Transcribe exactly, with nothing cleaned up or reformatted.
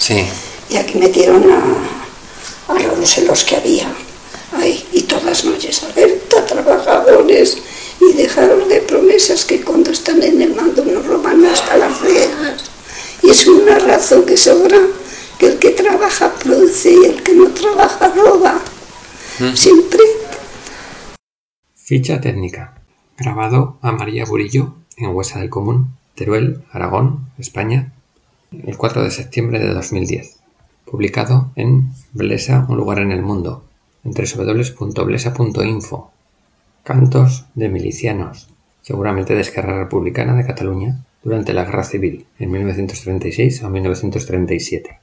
Sí. Y aquí metieron a, a los, los que había ahí, y todas las noches alerta, trabajadores, y dejaron de promesas que cuando están en el mando nos roban hasta las rejas. Y es una razón que sobra, que el que trabaja produce y el que no trabaja roba. Mm. Siempre. Ficha técnica. Grabado a María Burillo en Huesa del Común, Teruel, Aragón, España, el cuatro de septiembre de dos mil diez. Publicado en Blesa, un lugar en el mundo, en doble u doble u doble u punto blesa punto info. Cantos de milicianos, seguramente de Esquerra Republicana de Cataluña, durante la Guerra Civil, en mil novecientos treinta y seis a mil novecientos treinta y siete.